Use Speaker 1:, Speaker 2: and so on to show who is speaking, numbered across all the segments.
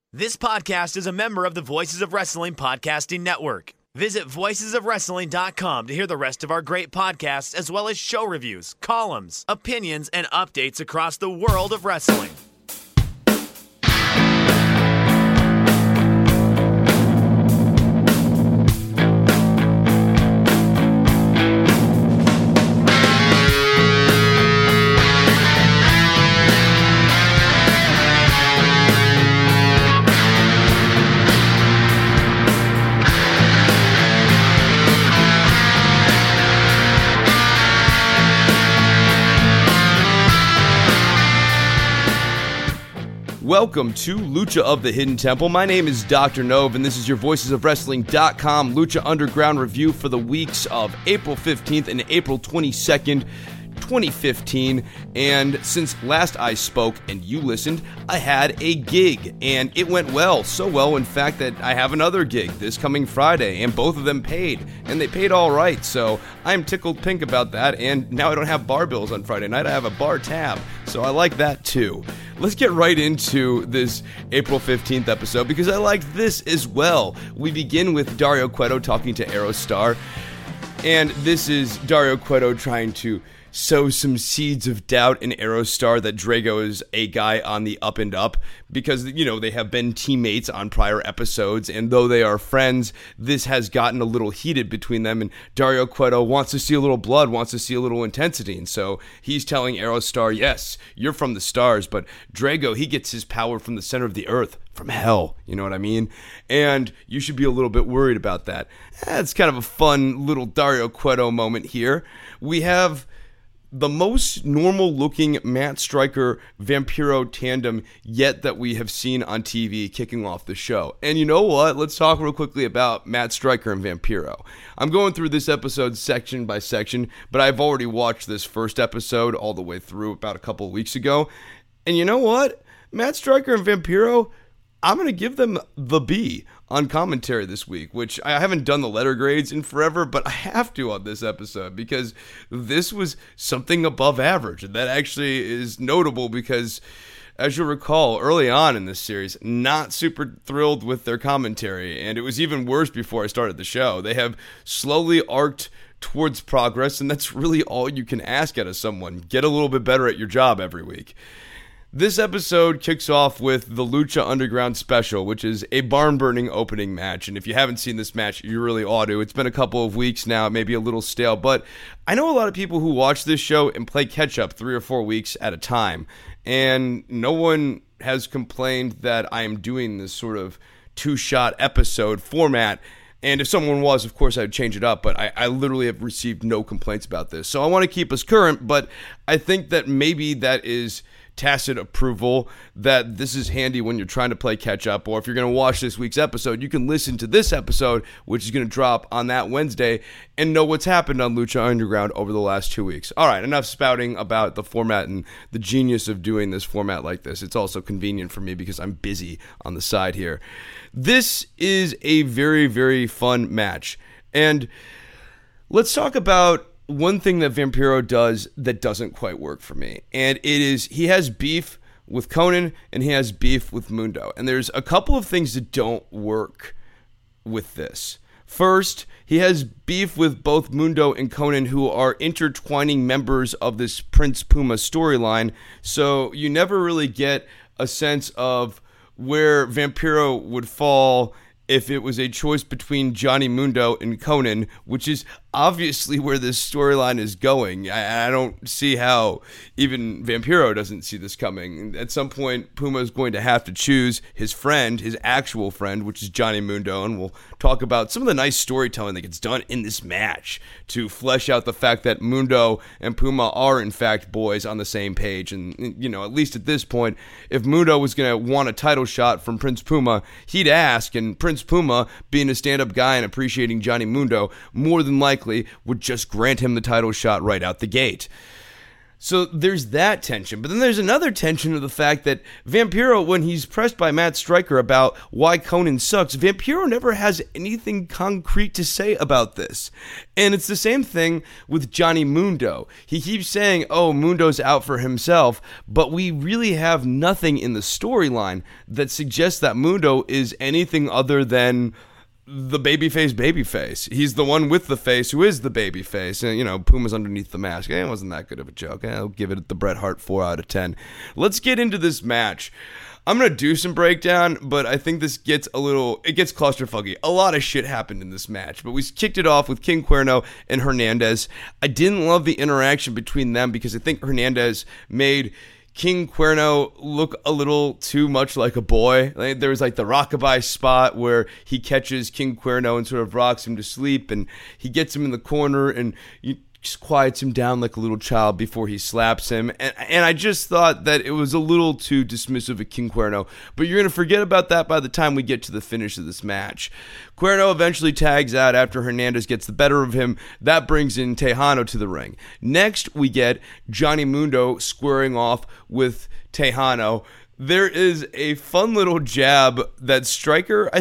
Speaker 1: This podcast is a member of the Voices of Wrestling Podcasting Network. Visit voicesofwrestling.com to hear the rest of our great podcasts, as well as show reviews, columns, opinions, and updates across the world of wrestling.
Speaker 2: Welcome to Lucha of the Hidden Temple. My name is Dr. Nove, and this is your VoicesOfWrestling.com Lucha Underground review for the weeks of April 15th and April 22nd, 2015. And since last I spoke and you listened, I had a gig, and it went well. So well, in fact, that I have another gig this coming Friday, and both of them paid, and they paid all right. So I'm tickled pink about that, and now I don't have bar bills on Friday night. I have a bar tab, so I like that too. Let's get right into this April 15th episode, because I liked this as well. We begin with Dario Cueto talking to Aerostar, and this is Dario Cueto trying to sow some seeds of doubt in Aerostar that Drago is a guy on the up and up, because, you know, they have been teammates on prior episodes, and though they are friends, this has gotten a little heated between them, and Dario Cueto wants to see a little blood, wants to see a little intensity, and so he's telling Aerostar, yes, you're from the stars, but Drago, he gets his power from the center of the earth, from hell, you know what I mean? And you should be a little bit worried about that. It's kind of a fun little Dario Cueto moment here. We have the most normal-looking Matt Striker-Vampiro tandem yet that we have seen on TV kicking off the show. And you know what? Let's talk real quickly about Matt Striker and Vampiro. I'm going through this episode section by section, but I've already watched this first episode all the way through about a couple of weeks ago. And you know what? Matt Striker and Vampiro, I'm going to give them the B on commentary this week, which I haven't done the letter grades in forever, but I have to on this episode because this was something above average. And that actually is notable because, as you'll recall, early on in this series, not super thrilled with their commentary. And it was even worse before I started the show. They have slowly arced towards progress, and that's really all you can ask out of someone. Get a little bit better at your job every week. This episode kicks off with the Lucha Underground Special, which is a barn-burning opening match, and if you haven't seen this match, you really ought to. It's been a couple of weeks now, maybe a little stale, but I know a lot of people who watch this show and play catch-up 3 or 4 weeks at a time, and no one has complained that I am doing this sort of two-shot episode format. And if someone was, of course, I'd change it up, but I literally have received no complaints about this. So I want to keep us current, but I think that maybe that is tacit approval that this is handy when you're trying to play catch up, or if you're going to watch this week's episode, you can listen to this episode, which is going to drop on that Wednesday, and know what's happened on Lucha Underground over the last 2 weeks. All right, enough spouting about the format and the genius of doing this format like this. It's also convenient for me because I'm busy on the side here. This is a very, very fun match, and let's talk about one thing that Vampiro does that doesn't quite work for me, and it is he has beef with Konnan and he has beef with Mundo, and there's a couple of things that don't work with this. First, he has beef with both Mundo and Konnan, who are intertwining members of this Prince Puma storyline, so you never really get a sense of where Vampiro would fall if it was a choice between Johnny Mundo and Konnan, which is obviously where this storyline is going. I don't see how even Vampiro doesn't see this coming. At some point, Puma is going to have to choose his friend, his actual friend, which is Johnny Mundo, and we'll talk about some of the nice storytelling that gets done in this match to flesh out the fact that Mundo and Puma are, in fact, boys on the same page. And, you know, at least at this point, if Mundo was going to want a title shot from Prince Puma, he'd ask, and Prince Puma, being a stand-up guy and appreciating Johnny Mundo, more than likely would just grant him the title shot right out the gate. So there's that tension. But then there's another tension of the fact that Vampiro, when he's pressed by Matt Striker about why Konnan sucks, Vampiro never has anything concrete to say about this. And it's the same thing with Johnny Mundo. He keeps saying, oh, Mundo's out for himself, but we really have nothing in the storyline that suggests that Mundo is anything other than the babyface. He's the one with the face who is the babyface. And, Puma's underneath the mask. It wasn't that good of a joke. I'll give it the Bret Hart 4 out of 10. Let's get into this match. I'm going to do some breakdown, but I think this gets claustrophobic. A lot of shit happened in this match, but we kicked it off with King Cuerno and Hernandez. I didn't love the interaction between them because I think Hernandez made King Cuerno look a little too much like a boy. There was the rockabye spot where he catches King Cuerno and sort of rocks him to sleep, and he gets him in the corner and just quiets him down like a little child before he slaps him. And I just thought that it was a little too dismissive of King Cuerno. But you're going to forget about that by the time we get to the finish of this match. Cuerno eventually tags out after Hernandez gets the better of him. That brings in Tejano to the ring. Next, we get Johnny Mundo squaring off with Tejano. There is a fun little jab that that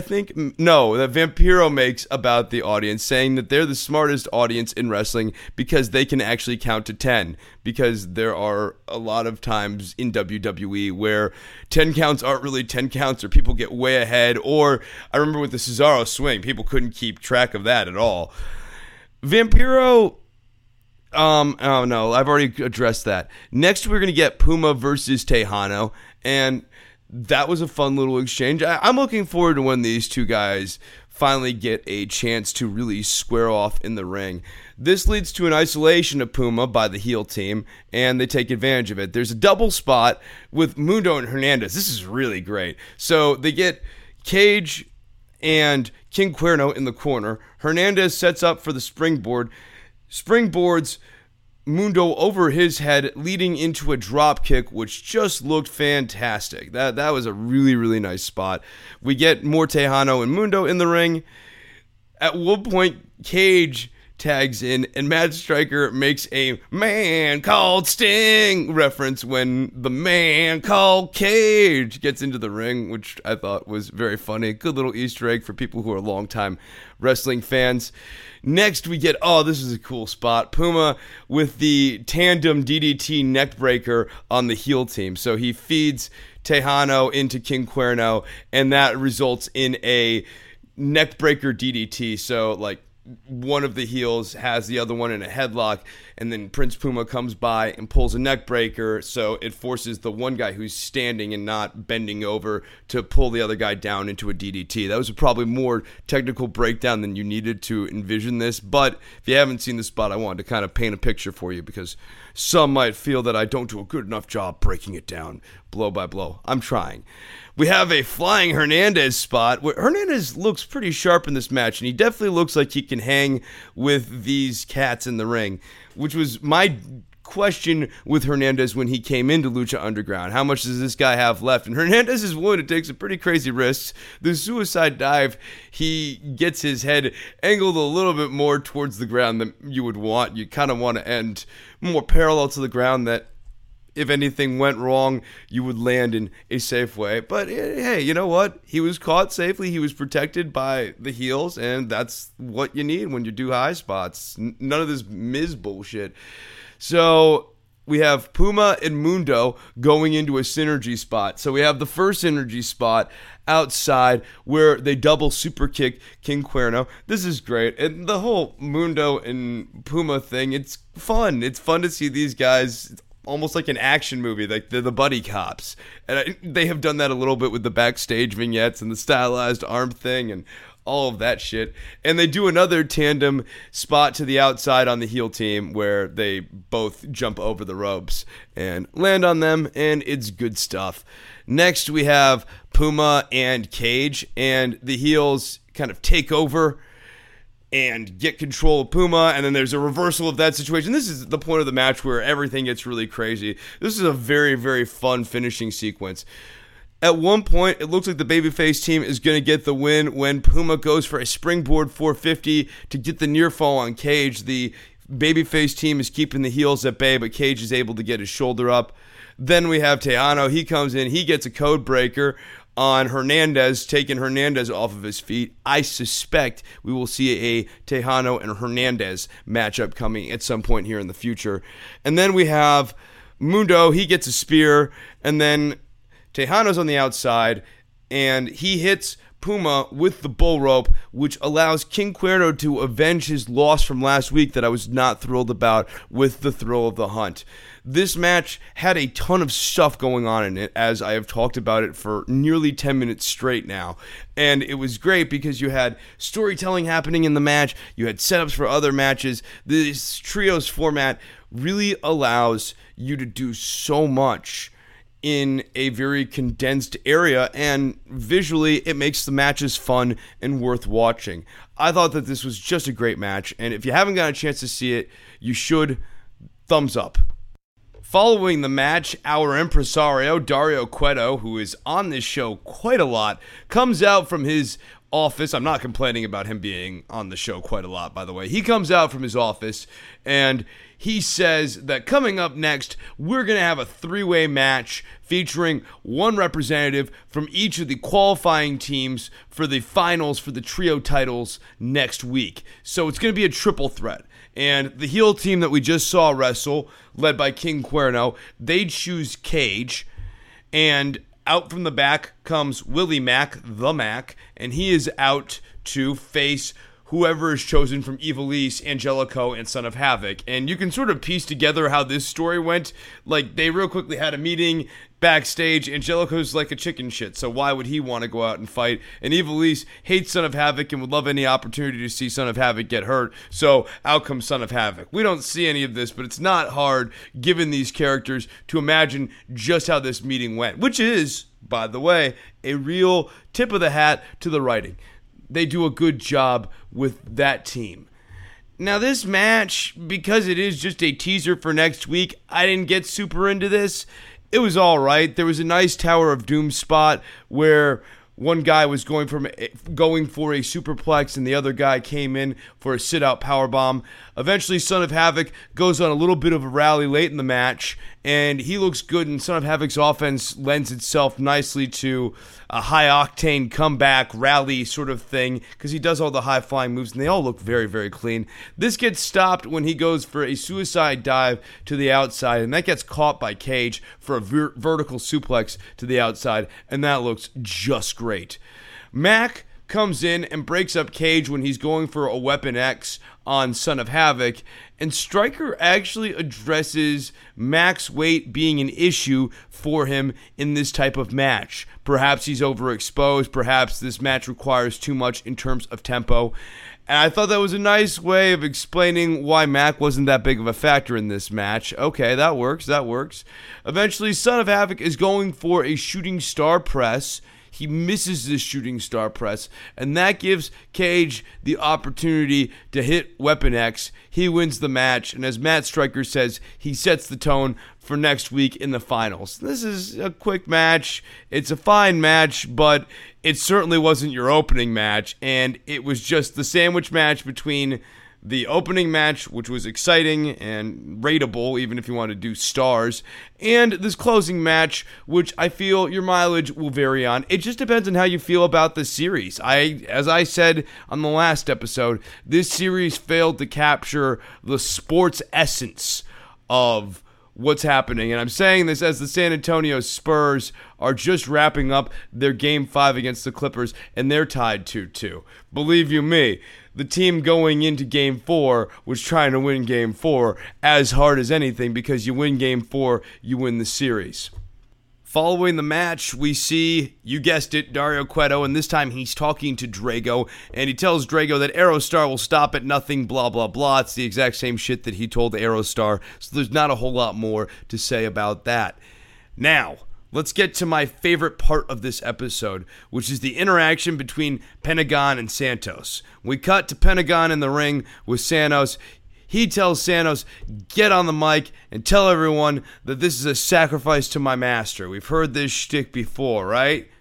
Speaker 2: Vampiro makes about the audience, saying that they're the smartest audience in wrestling because they can actually count to 10. Because there are a lot of times in WWE where 10 counts aren't really 10 counts, or people get way ahead. Or I remember with the Cesaro swing, people couldn't keep track of that at all. Vampiro... oh no, I've already addressed that. Next, we're going to get Puma versus Tejano, and that was a fun little exchange. I'm looking forward to when these two guys finally get a chance to really square off in the ring. This leads to an isolation of Puma by the heel team, and they take advantage of it. There's a double spot with Mundo and Hernandez. This is really great. So they get Cage and King Cuerno in the corner. Hernandez sets up for the springboard. Springboards Mundo over his head, leading into a drop kick, which just looked fantastic. That was a really, really nice spot. We get more Tejano and Mundo in the ring. At one point, Cage tags in, and Matt Striker makes a man called Sting reference when the man called Cage gets into the ring, which I thought was very funny. Good little Easter egg for people who are longtime wrestling fans. Next, we get, this is a cool spot, Puma with the tandem DDT neckbreaker on the heel team. So he feeds Tejano into King Cuerno, and that results in a neckbreaker DDT. So, one of the heels has the other one in a headlock, and then Prince Puma comes by and pulls a neck breaker, so it forces the one guy who's standing and not bending over to pull the other guy down into a DDT. That was probably more technical breakdown than you needed to envision this, but if you haven't seen the spot, I wanted to kind of paint a picture for you because some might feel that I don't do a good enough job breaking it down blow by blow. I'm trying. We have a flying Hernandez spot where Hernandez looks pretty sharp in this match, and he definitely looks like he can hang with these cats in the ring, which was my question with Hernandez when he came into Lucha Underground. How much does this guy have left? And Hernandez is willing to take some pretty crazy risks. The suicide dive, he gets his head angled a little bit more towards the ground than you would want. You kind of want to end more parallel to the ground, that if anything went wrong, you would land in a safe way. But hey, you know what? He was caught safely. He was protected by the heels, and that's what you need when you do high spots. None of this Miz bullshit. So we have Puma and Mundo going into a synergy spot. So we have the first synergy spot outside where they double super kick King Cuerno. This is great. And the whole Mundo and Puma thing, it's fun. It's fun to see these guys. It's almost like an action movie, like they're the buddy cops. And they have done that a little bit with the backstage vignettes and the stylized arm thing and all of that shit. And they do another tandem spot to the outside on the heel team where they both jump over the ropes and land on them, and it's good stuff. Next, we have Puma and Cage, and the heels kind of take over and get control of Puma, and then there's a reversal of that situation. This is the point of the match where everything gets really crazy. This is a very, very fun finishing sequence. At one point, it looks like the babyface team is going to get the win when Puma goes for a springboard 450 to get the near fall on Cage. The babyface team is keeping the heels at bay, but Cage is able to get his shoulder up. Then we have Tejano. He comes in. He gets a code breaker on Hernandez, taking Hernandez off of his feet. I suspect we will see a Tejano and Hernandez matchup coming at some point here in the future. And then we have Mundo. He gets a spear, and then Tejano's on the outside, and he hits Puma with the bull rope, which allows King Cuerno to avenge his loss from last week that I was not thrilled about with the Thrill of the Hunt. This match had a ton of stuff going on in it, as I have talked about it for nearly 10 minutes straight now. And it was great because you had storytelling happening in the match, you had setups for other matches. This trios format really allows you to do so much in a very condensed area, and visually it makes the matches fun and worth watching. I thought that this was just a great match, and if you haven't got a chance to see it, you should. Thumbs up. Following the match, our impresario, Dario Cueto, who is on this show quite a lot, comes out from his office. I'm not complaining about him being on the show quite a lot, by the way. He comes out from his office, and he says that coming up next, we're going to have a three-way match featuring one representative from each of the qualifying teams for the finals for the trio titles next week. So it's going to be a triple threat. And the heel team that we just saw wrestle, led by King Cuerno, they choose Cage. And out from the back comes Willie Mack, the Mac, and he is out to face whoever is chosen from Ivelisse, Angelico, and Son of Havoc. And you can sort of piece together how this story went. Like, they real quickly had a meeting backstage. Angelico's like a chicken shit, so why would he want to go out and fight? And Ivelisse hates Son of Havoc and would love any opportunity to see Son of Havoc get hurt, so out comes Son of Havoc. We don't see any of this, but it's not hard, given these characters, to imagine just how this meeting went, which is, by the way, a real tip of the hat to the writing. They do a good job with that team. Now, this match, because it is just a teaser for next week, I didn't get super into this. It was all right. There was a nice Tower of Doom spot where one guy was going for a superplex and the other guy came in for a sit-out powerbomb. Eventually, Son of Havoc goes on a little bit of a rally late in the match, and he looks good, and Son of Havoc's offense lends itself nicely to a high-octane comeback rally sort of thing, because he does all the high-flying moves, and they all look very, very clean. This gets stopped when he goes for a suicide dive to the outside, and that gets caught by Cage for a vertical suplex to the outside, and that looks just great. Mac comes in and breaks up Cage when he's going for a Weapon X on Son of Havoc, and Stryker actually addresses Mac's weight being an issue for him in this type of match. Perhaps he's overexposed, perhaps this match requires too much in terms of tempo, and I thought that was a nice way of explaining why Mac wasn't that big of a factor in this match. Okay, that works. Eventually, Son of Havoc is going for a shooting star press. He misses this shooting star press, and that gives Cage the opportunity to hit Weapon X. He wins the match, and as Matt Stryker says, he sets the tone for next week in the finals. This is a quick match. It's a fine match, but it certainly wasn't your opening match, and it was just the sandwich match between the opening match, which was exciting and rateable, even if you want to do stars, and this closing match, which I feel your mileage will vary on. It just depends on how you feel about the series. As I said on the last episode, this series failed to capture the sports essence of what's happening, and I'm saying this as the San Antonio Spurs are just wrapping up their Game 5 against the Clippers, and they're tied 2-2. Believe you me, the team going into Game 4 was trying to win Game 4 as hard as anything, because you win Game 4, you win the series. Following the match, we see, you guessed it, Dario Cueto, and this time he's talking to Drago, and he tells Drago that Aerostar will stop at nothing, blah, blah, blah. It's the exact same shit that he told Aerostar, so there's not a whole lot more to say about that. Now, let's get to my favorite part of this episode, which is the interaction between Pentagon and Santos. We cut to Pentagon in the ring with Santos. He tells Santos, get on the mic and tell everyone that this is a sacrifice to my master. We've heard this shtick before, right?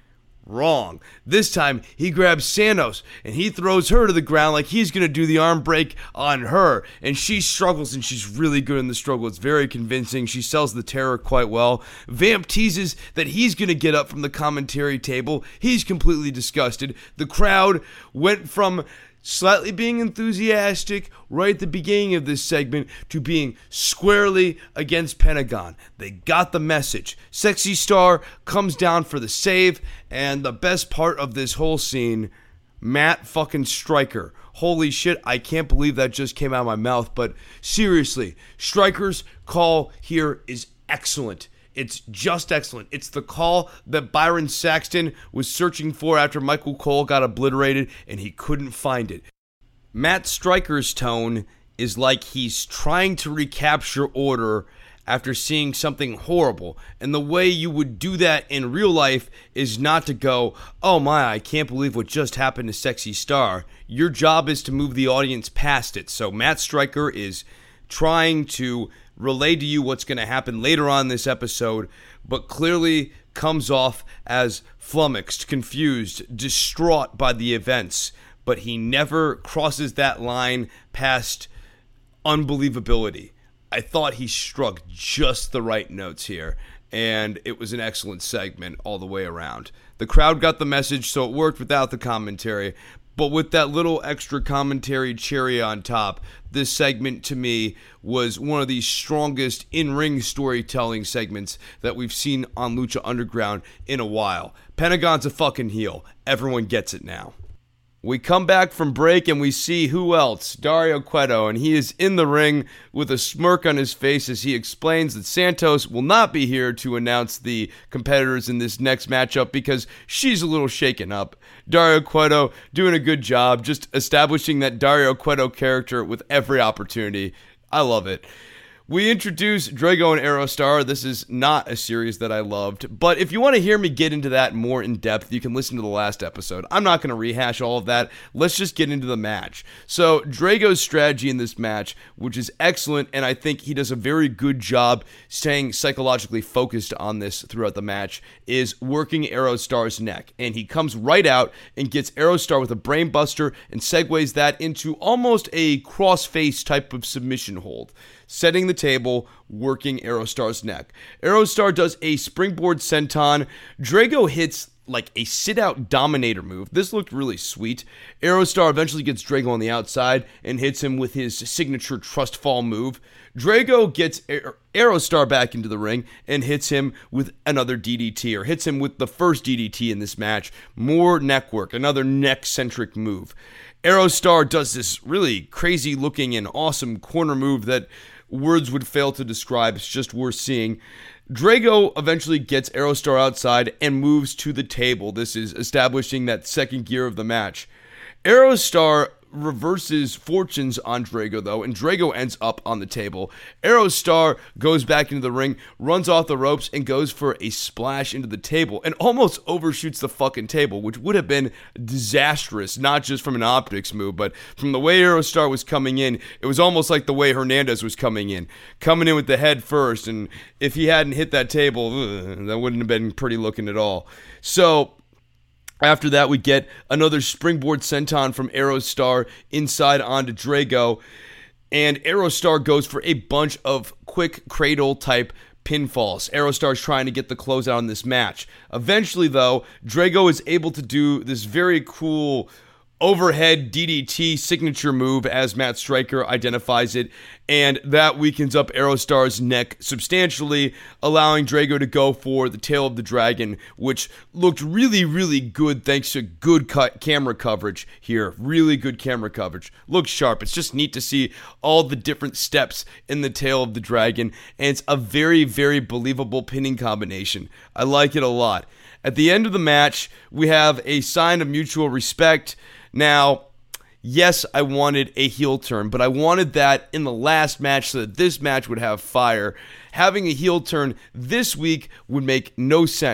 Speaker 2: Wrong. This time, he grabs Santos, and he throws her to the ground like he's going to do the arm break on her. And she struggles, and she's really good in the struggle. It's very convincing. She sells the terror quite well. Vamp teases that he's going to get up from the commentary table. He's completely disgusted. The crowd went from slightly being enthusiastic right at the beginning of this segment to being squarely against Pentagon. They got the message. Sexy Star comes down for the save, and the best part of this whole scene, Matt fucking Striker. Holy shit, I can't believe that just came out of my mouth, but seriously, Striker's call here is excellent. It's just excellent. It's the call that Byron Saxton was searching for after Michael Cole got obliterated and he couldn't find it. Matt Striker's tone is like he's trying to recapture order after seeing something horrible. And the way you would do that in real life is not to go, oh my, I can't believe what just happened to Sexy Star. Your job is to move the audience past it. So Matt Striker is trying to relay to you what's going to happen later on in this episode, but clearly comes off as flummoxed, confused, distraught by the events. But he never crosses that line past unbelievability. I thought he struck just the right notes here, and it was an excellent segment all the way around. The crowd got the message, so it worked without the commentary. But with that little extra commentary cherry on top, this segment to me was one of the strongest in-ring storytelling segments that we've seen on Lucha Underground in a while. Pentagon's a fucking heel. Everyone gets it now. We come back from break and we see who else? Dario Cueto, and he is in the ring with a smirk on his face as he explains that Santos will not be here to announce the competitors in this next matchup because she's a little shaken up. Dario Cueto doing a good job just establishing that Dario Cueto character with every opportunity. I love it. We introduce Drago and Aerostar. This is not a series that I loved, but if you want to hear me get into that more in depth, you can listen to the last episode. I'm not going to rehash all of that. Let's just get into the match. So Drago's strategy in this match, which is excellent, and I think he does a very good job staying psychologically focused on this throughout the match, is working Aerostar's neck. And he comes right out and gets Aerostar with a brainbuster and segues that into almost a cross-face type of submission hold, setting the table, working Aerostar's neck. Aerostar does a springboard senton. Drago hits like a sit-out dominator move. This looked really sweet. Aerostar eventually gets Drago on the outside and hits him with his signature trust fall move. Drago gets Aerostar back into the ring and hits him with another DDT, or hits him with the first DDT in this match. More neck work, another neck-centric move. Aerostar does this really crazy-looking and awesome corner move that words would fail to describe. It's just worth seeing. Drago eventually gets Aerostar outside and moves to the table. This is establishing that second gear of the match. Aerostar reverses fortunes on Drago, though, and Drago ends up on the table. Aerostar goes back into the ring, runs off the ropes, and goes for a splash into the table, and almost overshoots the fucking table, which would have been disastrous, not just from an optics move, but from the way Aerostar was coming in. It was almost like the way Hernandez was coming in with the head first, and if he hadn't hit that table, that wouldn't have been pretty looking at all. So after that, we get another springboard senton from Aerostar inside onto Drago, and Aerostar goes for a bunch of quick cradle type pinfalls. Aerostar's trying to get the closeout on this match. Eventually, though, Drago is able to do this very cool overhead DDT signature move, as Matt Striker identifies it, and that weakens up Aerostar's neck substantially, allowing Drago to go for the tail of the dragon, which looked really, really good thanks to good camera coverage here. Really good camera coverage. Looks sharp. It's just neat to see all the different steps in the tail of the dragon, and it's a very, very believable pinning combination. I like it a lot. At the end of the match, we have a sign of mutual respect. Now, yes, I wanted a heel turn, but I wanted that in the last match so that this match would have fire. Having a heel turn this week would make no sense.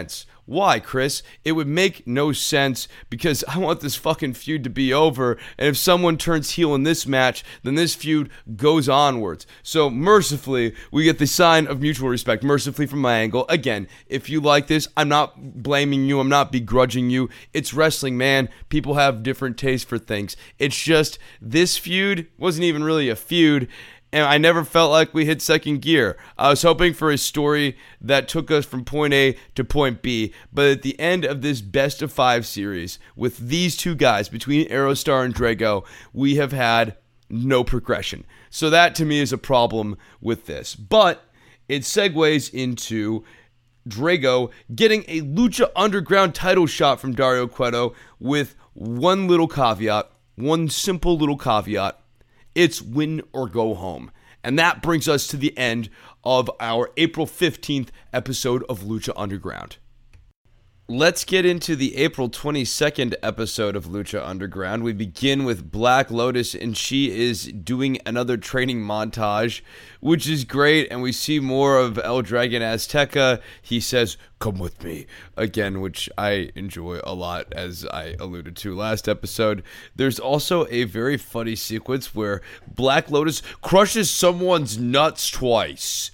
Speaker 2: Why, Chris? It would make no sense because I want this fucking feud to be over, and if someone turns heel in this match, then this feud goes onwards. So mercifully, we get the sign of mutual respect, mercifully from my angle. Again, if you like this, I'm not blaming you, I'm not begrudging you. It's wrestling, man. People have different tastes for things. It's just, this feud wasn't even really a feud, and I never felt like we hit second gear. I was hoping for a story that took us from point A to point B, but at the end of this best of 5 series, with these two guys, between Aerostar and Drago, we have had no progression. So that to me is a problem with this. But it segues into Drago getting a Lucha Underground title shot from Dario Cueto with one little caveat, one simple little caveat. It's win or go home. And that brings us to the end of our April 15th episode of Lucha Underground. Let's get into the April 22nd episode of Lucha Underground. We begin with Black Lotus, and she is doing another training montage, which is great, and we see more of El Dragon Azteca. He says, "Come with me," again, which I enjoy a lot, as I alluded to last episode. There's also a very funny sequence where Black Lotus crushes someone's nuts twice.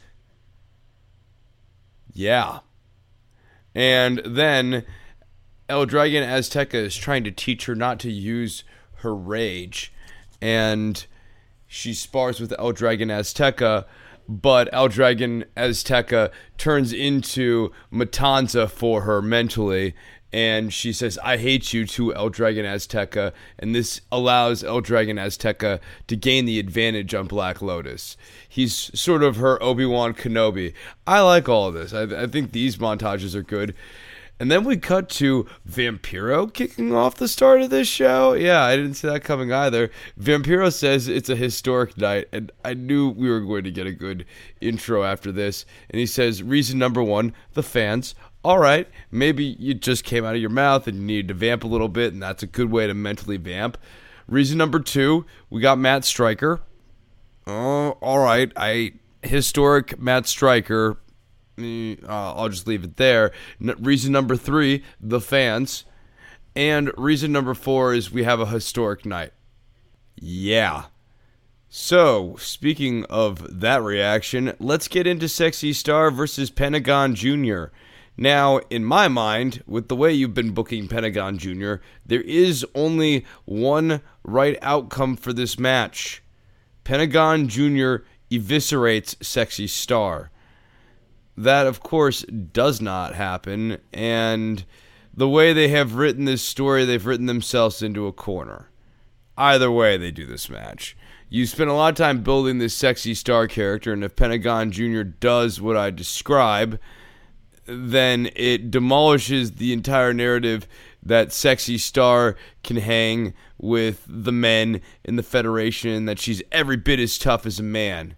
Speaker 2: Yeah. And then El Dragon Azteca is trying to teach her not to use her rage. And she spars with El Dragon Azteca, but El Dragon Azteca turns into Matanza for her mentally. And she says, "I hate you," to El Dragon Azteca. And this allows El Dragon Azteca to gain the advantage on Black Lotus. He's sort of her Obi-Wan Kenobi. I like all of this. I think these montages are good. And then we cut to Vampiro kicking off the start of this show. Yeah, I didn't see that coming either. Vampiro says it's a historic night, and I knew we were going to get a good intro after this. And he says, reason number 1, the fans. All right, maybe you just came out of your mouth and you needed to vamp a little bit, and that's a good way to mentally vamp. Reason number 2, we got Matt Striker. All right, historic Matt Striker. I'll just leave it there. Reason number 3, the fans. And reason number 4 is we have a historic night. Yeah. So, speaking of that reaction, let's get into Sexy Star versus Pentagon Jr. Now, in my mind, with the way you've been booking Pentagon Jr., there is only one right outcome for this match. Pentagon Jr. eviscerates Sexy Star. That, of course, does not happen, and the way they have written this story, they've written themselves into a corner. Either way, they do this match. You spend a lot of time building this Sexy Star character, and if Pentagon Jr. does what I describe, then it demolishes the entire narrative that Sexy Star can hang with the men in the Federation, that she's every bit as tough as a man.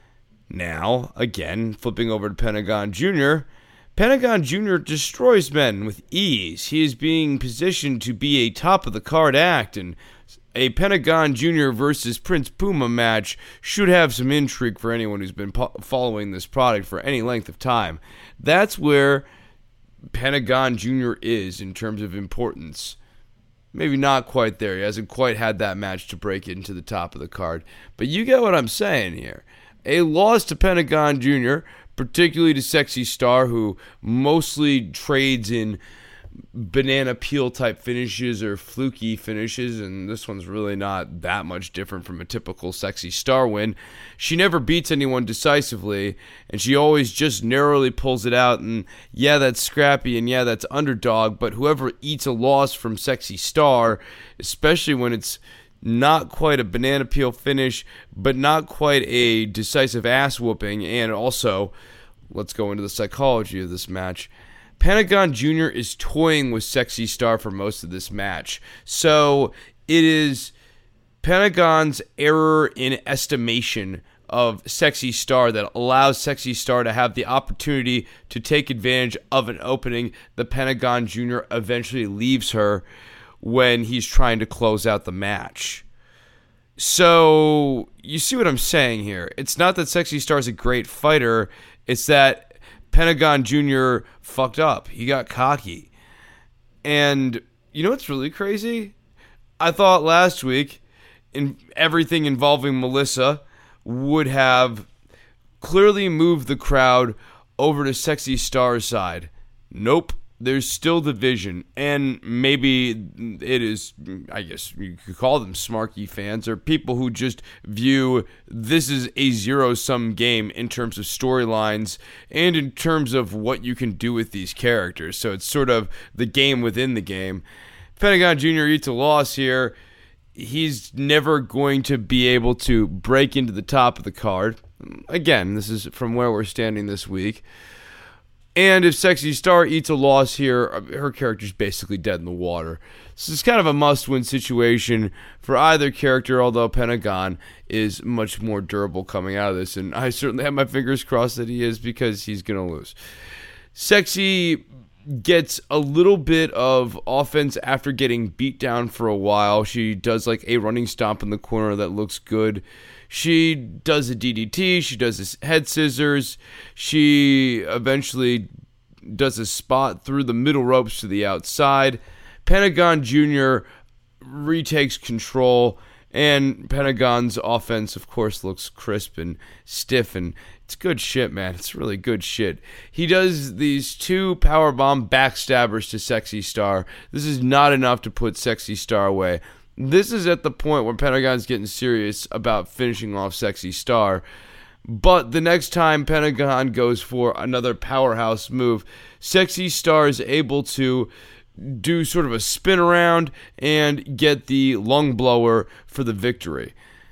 Speaker 2: Now, again, flipping over to Pentagon Jr., Pentagon Jr. destroys men with ease. He is being positioned to be a top-of-the-card act, and a Pentagon Jr. versus Prince Puma match should have some intrigue for anyone who's been following this product for any length of time. That's where Pentagon Jr. is in terms of importance. Maybe not quite there. He hasn't quite had that match to break into the top of the card. But you get what I'm saying here. A loss to Pentagon Jr., particularly to Sexy Star, who mostly trades in banana peel type finishes or fluky finishes, and this one's really not that much different from a typical Sexy Star win. She never beats anyone decisively, and she always just narrowly pulls it out, and yeah, that's scrappy, and yeah, that's underdog, but whoever eats a loss from Sexy Star, especially when it's not quite a banana peel finish, but not quite a decisive ass whooping, and also, let's go into the psychology of this match. Pentagon Jr. is toying with Sexy Star for most of this match. So it is Pentagon's error in estimation of Sexy Star that allows Sexy Star to have the opportunity to take advantage of an opening that Pentagon Jr. eventually leaves her when he's trying to close out the match. So you see what I'm saying here. It's not that Sexy Star is a great fighter. It's that Pentagon Jr. fucked up. He got cocky. And you know what's really crazy? I thought last week everything involving Melissa would have clearly moved the crowd over to Sexy Star's side. Nope. There's still division, and maybe it is, I guess you could call them smarky fans, or people who just view this as a zero-sum game in terms of storylines and in terms of what you can do with these characters. So it's sort of the game within the game. Pentagon Jr. eats a loss here. He's never going to be able to break into the top of the card. Again, this is from where we're standing this week. And if Sexy Star eats a loss here, her character's basically dead in the water. So it's kind of a must-win situation for either character, although Pentagon is much more durable coming out of this. And I certainly have my fingers crossed that he is, because he's going to lose. Sexy gets a little bit of offense after getting beat down for a while. She does like a running stomp in the corner that looks good. She does a DDT, she does a head scissors, she eventually does a spot through the middle ropes to the outside. Pentagon Jr. retakes control, and Pentagon's offense, of course, looks crisp and stiff, and it's good shit, man. It's really good shit. He does these 2 powerbomb backstabbers to Sexy Star. This is not enough to put Sexy Star away. This is at the point where Pentagon's getting serious about finishing off Sexy Star. But the next time Pentagon goes for another powerhouse move, Sexy Star is able to do sort of a spin around and get the lung blower for the victory.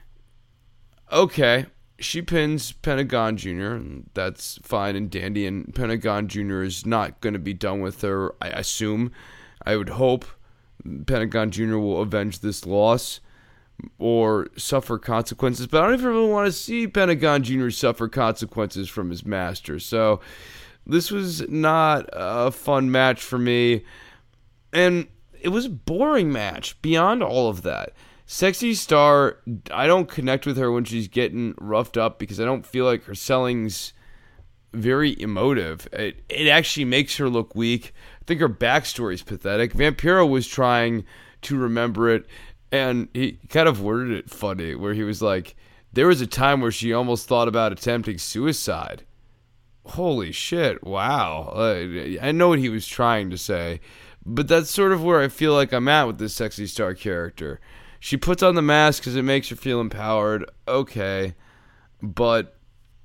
Speaker 2: Okay, she pins Pentagon Jr., and that's fine and dandy, and Pentagon Jr. is not going to be done with her, I assume. I would hope Pentagon Jr. will avenge this loss or suffer consequences, but I don't even really want to see Pentagon Jr. suffer consequences from his master. So this was not a fun match for me, and it was a boring match beyond all of that. Sexy Star, I don't connect with her when she's getting roughed up because I don't feel like her selling's very emotive. It actually makes her look weak. I think her backstory is pathetic. Vampiro was trying to remember it, and he kind of worded it funny, where he was like, there was a time where she almost thought about attempting suicide. Holy shit, wow. I know what he was trying to say, but that's sort of where I feel like I'm at with this Sexy Star character. She puts on the mask because it makes her feel empowered. Okay, but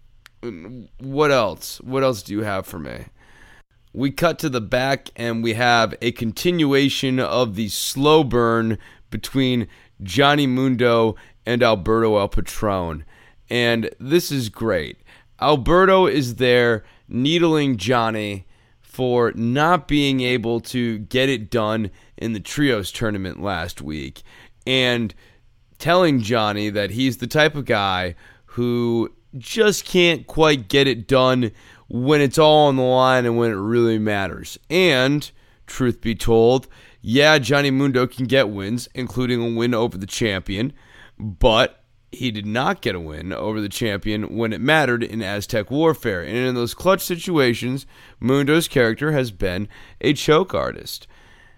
Speaker 2: what else? What else do you have for me? We cut to the back and we have a continuation of the slow burn between Johnny Mundo and Alberto El Patron. And this is great. Alberto is there needling Johnny for not being able to get it done in the trios tournament last week, and telling Johnny that he's the type of guy who just can't quite get it done when it's all on the line and when it really matters. And, truth be told, yeah, Johnny Mundo can get wins, including a win over the champion, but he did not get a win over the champion when it mattered in Aztec Warfare. And in those clutch situations, Mundo's character has been a choke artist.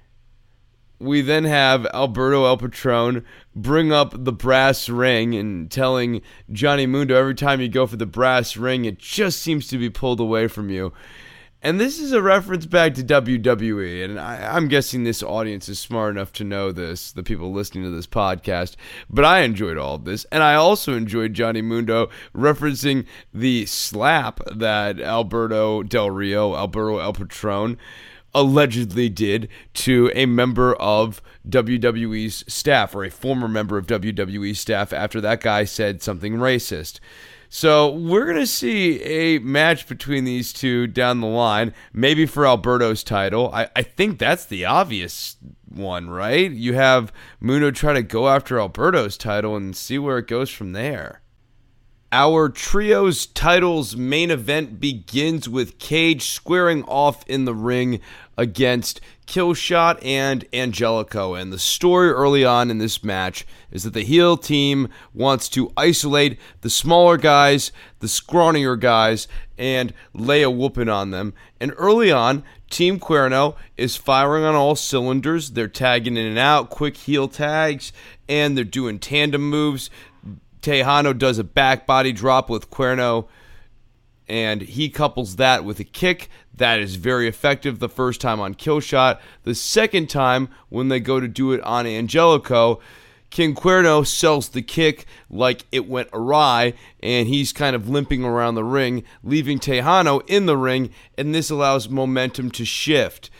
Speaker 2: We then have Alberto El Patron bring up the brass ring and telling Johnny Mundo every time you go for the brass ring, it just seems to be pulled away from you. And this is a reference back to WWE, and I'm guessing this audience is smart enough to know this, the people listening to this podcast, but I enjoyed all of this, and I also enjoyed Johnny Mundo referencing the slap that Alberto El Patron, allegedly did to a member of WWE's staff, or a former member of WWE's staff, after that guy said something racist. So we're going to see a match between these two down the line, maybe for Alberto's title. I think that's the obvious one, right? You have Mundo try to go after Alberto's title and see where it goes from there. Our Trios titles main event begins with Cage squaring off in the ring against Killshot and Angelico. And the story early on in this match is that the heel team wants to isolate the smaller guys, the scrawnier guys, and lay a whooping on them. And early on, Team Cuerno is firing on all cylinders. They're tagging in and out, quick heel tags, and they're doing tandem moves. Tejano does a back body drop with Cuerno, and he couples that with a kick. That is very effective the first time on Killshot. The second time, when they go to do it on Angelico, King Cuerno sells the kick like it went awry, and he's kind of limping around the ring, leaving Tejano in the ring, and this allows momentum to shift.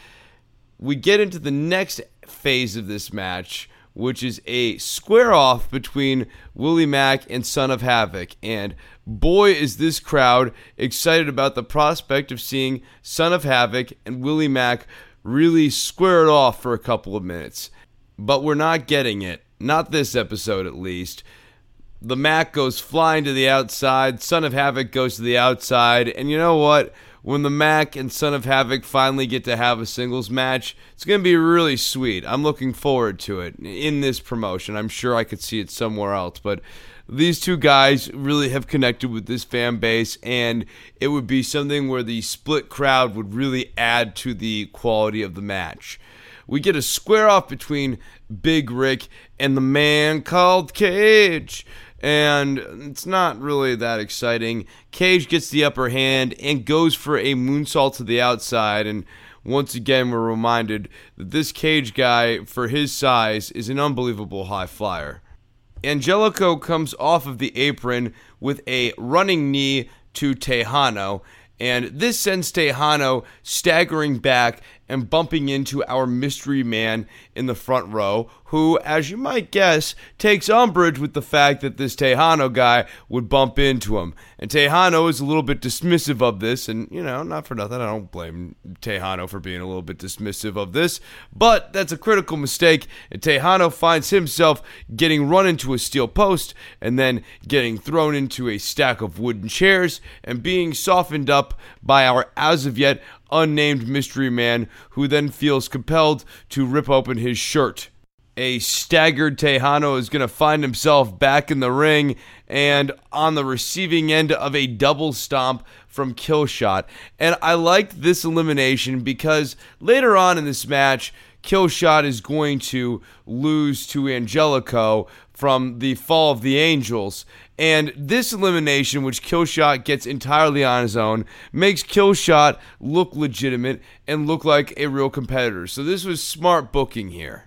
Speaker 2: We get into the next phase of this match, which is a square-off between Willie Mack and Son of Havoc. And boy, is this crowd excited about the prospect of seeing Son of Havoc and Willie Mack really square it off for a couple of minutes. But we're not getting it. Not this episode, at least. The Mack goes flying to the outside. Son of Havoc goes to the outside. And you know what? When the Mack and Son of Havoc finally get to have a singles match, it's going to be really sweet. I'm looking forward to it in this promotion. I'm sure I could see it somewhere else, but these two guys really have connected with this fan base, and it would be something where the split crowd would really add to the quality of the match. We get a square off between Big Rick and the man called Cage, and it's not really that exciting. Cage gets the upper hand and goes for a moonsault to the outside, and once again we're reminded that this Cage guy, for his size, is an unbelievable high flyer. Angelico comes off of the apron with a running knee to Tejano, and this sends Tejano staggering back and bumping into our mystery man in the front row, who, as you might guess, takes umbrage with the fact that this Tejano guy would bump into him. And Tejano is a little bit dismissive of this, and, you know, not for nothing, I don't blame Tejano for being a little bit dismissive of this, but that's a critical mistake, and Tejano finds himself getting run into a steel post, and then getting thrown into a stack of wooden chairs, and being softened up by our as-of-yet unnamed mystery man, who then feels compelled to rip open his shirt. A staggered Tejano is going to find himself back in the ring and on the receiving end of a double stomp from Killshot. And I liked this elimination because later on in this match, Killshot is going to lose to Angelico from the Fall of the Angels. And this elimination, which Killshot gets entirely on his own, makes Killshot look legitimate and look like a real competitor. So this was smart booking here.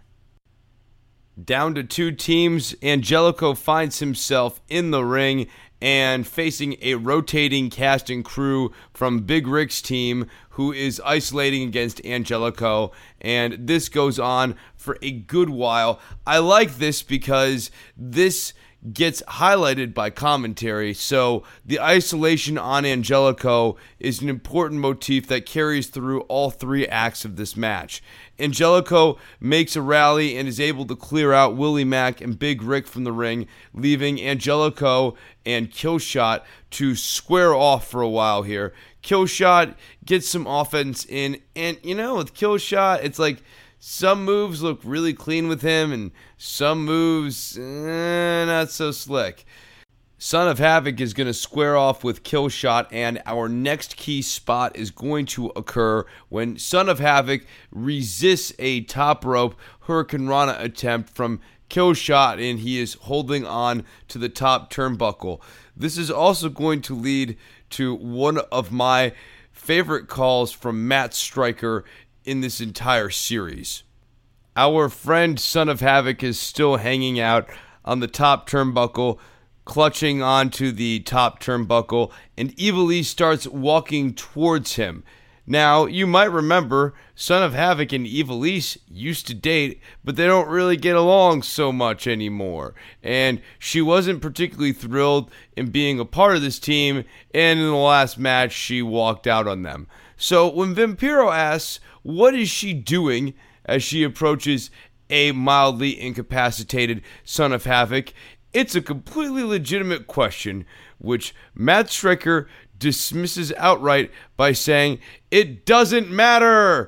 Speaker 2: Down to two teams, Angelico finds himself in the ring and facing a rotating cast and crew from Big Rick's team, who is isolating against Angelico, and this goes on for a good while. I like this because this gets highlighted by commentary, so the isolation on Angelico is an important motif that carries through all three acts of this match. Angelico makes a rally and is able to clear out Willie Mack and Big Rick from the ring, leaving Angelico and Killshot to square off for a while here. Killshot gets some offense in, and you know, with Killshot, it's like some moves look really clean with him, and some moves, not so slick. Son of Havoc is going to square off with Killshot, and our next key spot is going to occur when Son of Havoc resists a top rope Hurricane Rana attempt from Killshot, and he is holding on to the top turnbuckle. This is also going to lead to one of my favorite calls from Matt Striker in this entire series. Our friend Son of Havoc is still hanging out on the top turnbuckle, clutching onto the top turnbuckle, and Ivelisse starts walking towards him. Now, you might remember, Son of Havoc and Ivelisse used to date, but they don't really get along so much anymore. And she wasn't particularly thrilled in being a part of this team, and in the last match, she walked out on them. So when Vampiro asks, what is she doing as she approaches a mildly incapacitated Son of Havoc, It's a completely legitimate question, which Matt Striker dismisses outright by saying, "It doesn't matter,"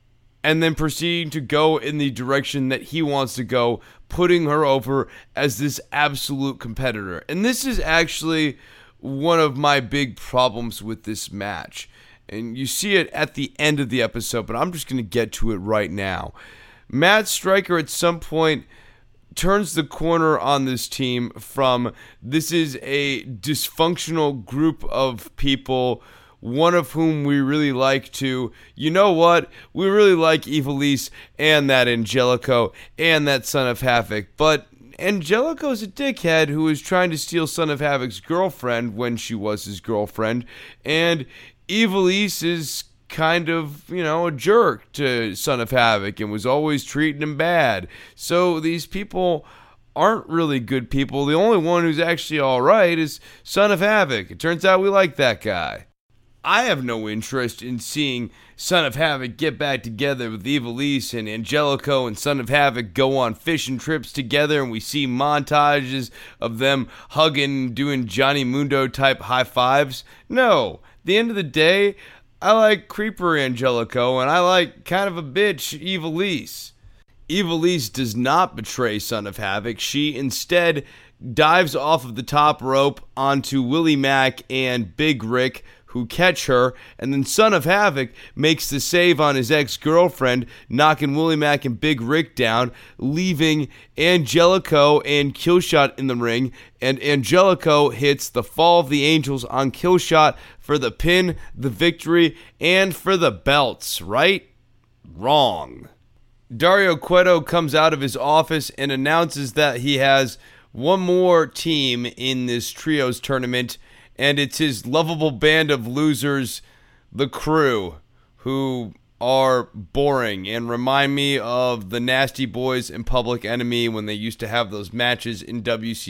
Speaker 2: and then proceeding to go in the direction that he wants to go, putting her over as this absolute competitor. And this is actually one of my big problems with this match. And you see it at the end of the episode, but I'm just going to get to it right now. Matt Striker at some point turns the corner on this team from this is a dysfunctional group of people, one of whom we really like, to, you know what, we really like Ivelisse and that Angelico and that Son of Havoc, but Angelico's a dickhead who is trying to steal Son of Havoc's girlfriend when she was his girlfriend, and Ivelisse is kind of, a jerk to Son of Havoc and was always treating him bad. So these people aren't really good people. The only one who's actually alright is Son of Havoc. It turns out we like that guy. I have no interest in seeing Son of Havoc get back together with Ivelisse and Angelico, and Son of Havoc go on fishing trips together, and we see montages of them hugging, doing Johnny Mundo type high fives. No. At the end of the day, I like creeper Angelico, and I like kind of a bitch Ivelisse. Ivelisse does not betray Son of Havoc. She instead dives off of the top rope onto Willie Mack and Big Rick, who catch her, and then Son of Havoc makes the save on his ex-girlfriend, knocking Willie Mack and Big Rick down, leaving Angelico and Killshot in the ring, and Angelico hits the Fall of the Angels on Killshot for the pin, the victory, and for the belts, right? Wrong. Dario Cueto comes out of his office and announces that he has one more team in this trios tournament, and it's his lovable band of losers, the Crew, who are boring and remind me of the Nasty Boys and Public Enemy when they used to have those matches in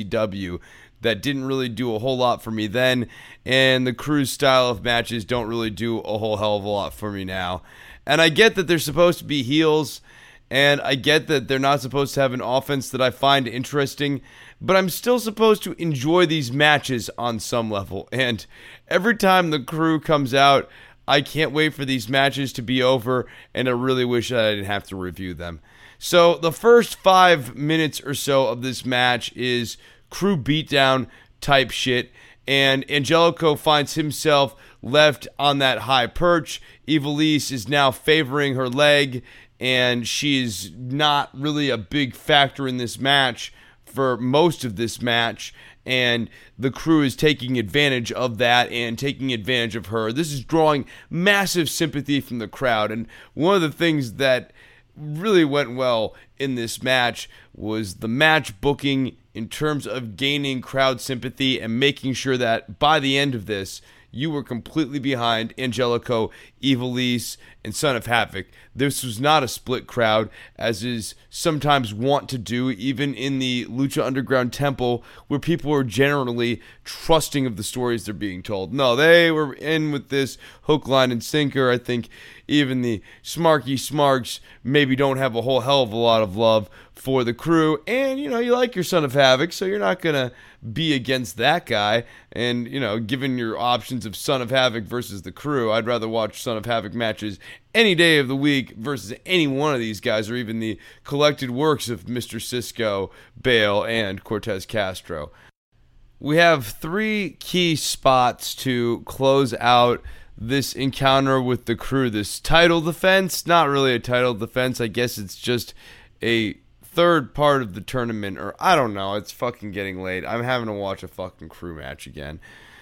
Speaker 2: WCW that didn't really do a whole lot for me then, and the Crew's style of matches don't really do a whole hell of a lot for me now. And I get that they're supposed to be heels, and I get that they're not supposed to have an offense that I find interesting, but I'm still supposed to enjoy these matches on some level. And every time the Crew comes out, I can't wait for these matches to be over, and I really wish that I didn't have to review them. So the first 5 minutes or so of this match is Crew beatdown type shit, and Angelico finds himself left on that high perch. Ivelisse is now favoring her leg, and she's not really a big factor in this match for most of this match, and the Crew is taking advantage of that and taking advantage of her. This is drawing massive sympathy from the crowd, and one of the things that really went well in this match was the match booking in terms of gaining crowd sympathy and making sure that by the end of this, you were completely behind Angelico, Ivelisse, and Son of Havoc. This was not a split crowd, as is sometimes wont to do, even in the Lucha Underground temple, where people are generally trusting of the stories they're being told. No, they were in with this hook, line, and sinker. I think even the Smarky Smarks maybe don't have a whole hell of a lot of love for the Crew, and you like your Son of Havoc, so you're not gonna be against that guy. And given your options of Son of Havoc versus the Crew, I'd rather watch Son of Havoc matches any day of the week versus any one of these guys, or even the collected works of Mr. Cisco, Bale, and Cortez Castro. We have 3 key spots to close out this encounter with the Crew. This title defense, not really a title defense, I guess it's just a third part of the tournament, or I don't know, it's fucking getting late. I'm having to watch a fucking Crew match again.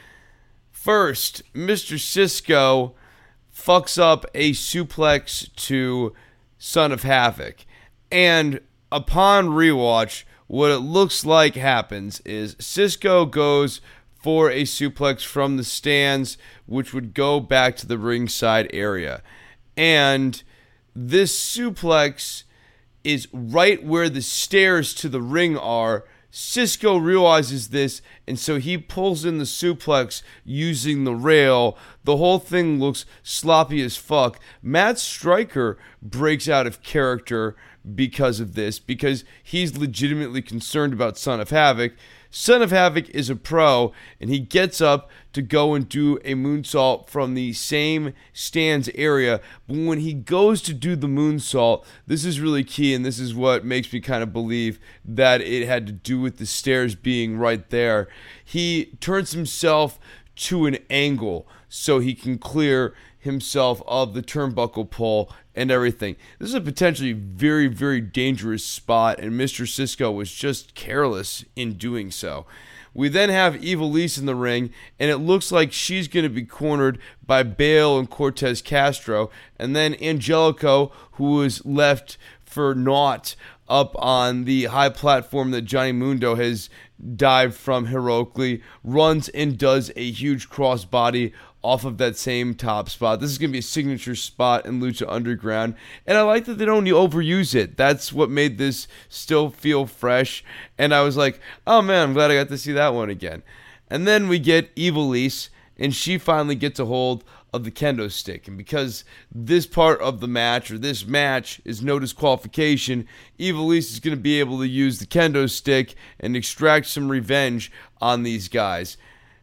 Speaker 2: First, Mr. Cisco fucks up a suplex to Son of Havoc, and upon rewatch, what it looks like happens is Cisco goes for a suplex from the stands, which would go back to the ringside area, and this suplex is right where the stairs to the ring are. Cisco realizes this, and so he pulls in the suplex using the rail. The whole thing looks sloppy as fuck. Matt Striker breaks out of character because of this, because he's legitimately concerned about Son of Havoc. Son of Havoc is a pro, and he gets up to go and do a moonsault from the same stands area. But when he goes to do the moonsault, this is really key, and this is what makes me kind of believe that it had to do with the stairs being right there. He turns himself to an angle so he can clear himself of the turnbuckle pole and everything. This is a potentially very, very dangerous spot, and Mr. Sisko was just careless in doing so. We then have Ivelisse in the ring, and it looks like she's going to be cornered by Bale and Cortez Castro, and then Angelico, who was left for naught up on the high platform that Johnny Mundo has dived from heroically, runs and does a huge crossbody off of that same top spot. This is going to be a signature spot in Lucha Underground, and I like that they don't overuse it. That's what made this still feel fresh, and I was like, oh man, I'm glad I got to see that one again. And then we get Ivelisse, and she finally gets a hold of the kendo stick, and because this part of the match, or this match, is no disqualification, Ivelisse is going to be able to use the kendo stick and extract some revenge on these guys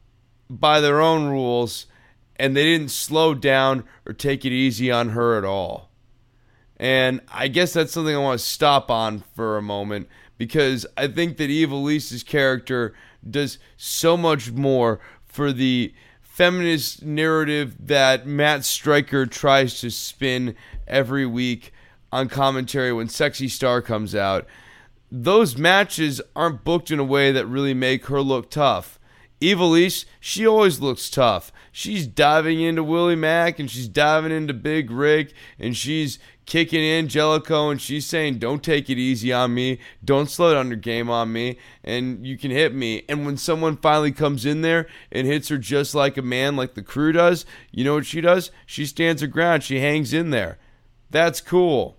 Speaker 2: by their own rules, and they didn't slow down or take it easy on her at all. And I guess that's something I want to stop on for a moment, because I think that Ivelisse's character does so much more for the feminist narrative that Matt Striker tries to spin every week on commentary when Sexy Star comes out. Those matches aren't booked in a way that really make her look tough. Ivelisse, she always looks tough. She's diving into Willie Mack, and she's diving into Big Rick, and she's kicking Angelico, and she's saying, don't take it easy on me, don't slow down your game on me, and you can hit me. And when someone finally comes in there and hits her just like a man, like the Crew does, you know what she does? She stands her ground. She hangs in there. That's cool.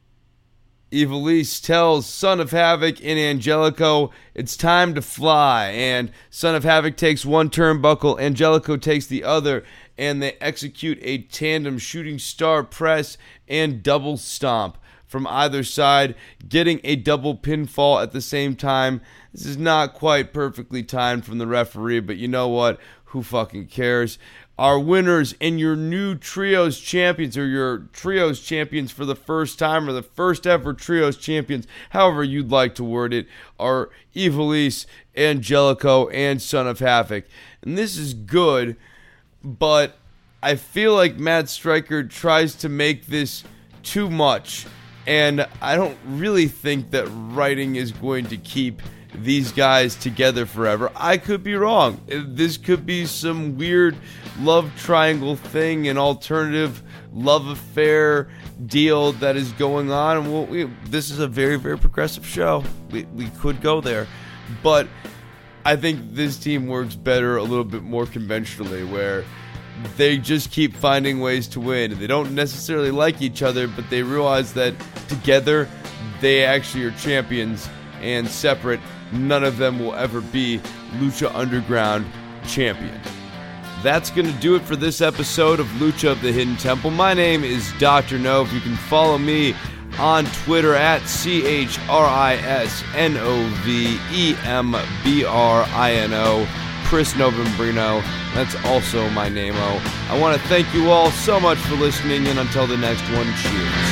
Speaker 2: Ivelisse tells Son of Havoc and Angelico it's time to fly, and Son of Havoc takes one turnbuckle, Angelico takes the other, and they execute a tandem shooting star press and double stomp from either side, getting a double pinfall at the same time. This is not quite perfectly timed from the referee, but you know what? Who fucking cares? Our winners and your new Trios champions, or your Trios champions for the first time, or the first ever Trios champions, however you'd like to word it, are Ivelisse, Angelico, and Son of Havoc. And this is good, but I feel like Matt Striker tries to make this too much, and I don't really think that writing is going to keep these guys together forever. I could be wrong. This could be some weird love triangle thing, an alternative love affair deal that is going on. And this is a very, very progressive show. We could go there. But I think this team works better a little bit more conventionally, where they just keep finding ways to win. They don't necessarily like each other, but they realize that together they actually are champions, and separate, none of them will ever be Lucha Underground champion. That's going to do it for this episode of Lucha of the Hidden Temple. My name is Dr. Nove. You can follow me on Twitter at ChrisNovembrino. Chris Novembrino. That's also my name-o. I want to thank you all so much for listening, and until the next one, cheers.